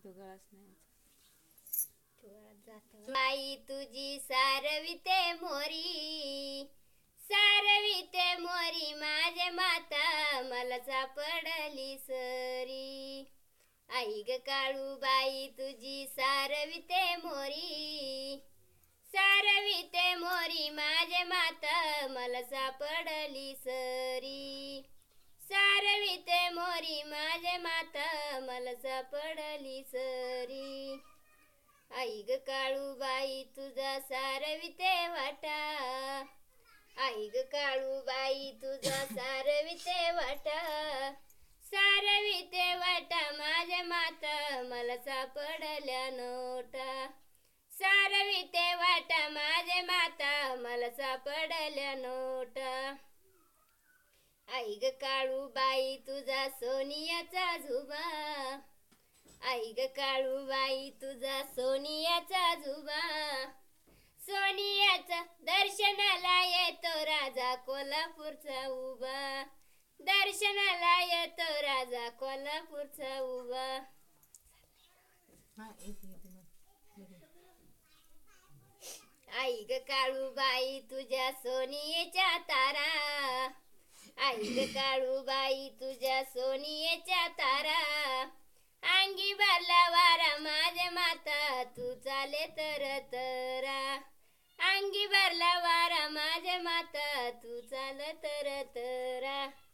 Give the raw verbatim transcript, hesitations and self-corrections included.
बाई तुझी सारविते मोरी, सारविते मोरी माझे माता मला सापडली सरी. आई ग काळू बाई तुझी सारविते मोरी, सारविते मोरी माझे माता मला सापडली सरी. सारविते मोरी माझे माता मला सापडली सरी. आई ग काळू बाई तुझा सारविते वाटा, आई ग काळू बाई तुझा सारविते वाटा. सारविते वाटा माझे माता मला सापडल्या नोटा. सारविते वाटा माझे माता मला सापडल्या नोटा. आई ग काळू बाई तुझा सोनियाचा झुबा, आई ग काळू बाई तुझा सोनियाचा झुबा. सोनियाचा दर्शनाला येतो राजा कोल्हापूरचा उभा, दर्शनाला येतो राजा कोल्हापूरचा उभा. आई ग काळू बाई तुझ्या सोनियेच्या तारा, आई ग काळू बाई तुझ्या सोनियेच्या तारा. अंगी भरला वारा माझे माता तू चाले तर तरा. अंगी भरला वारा माझे माता तू चाल तर तरा.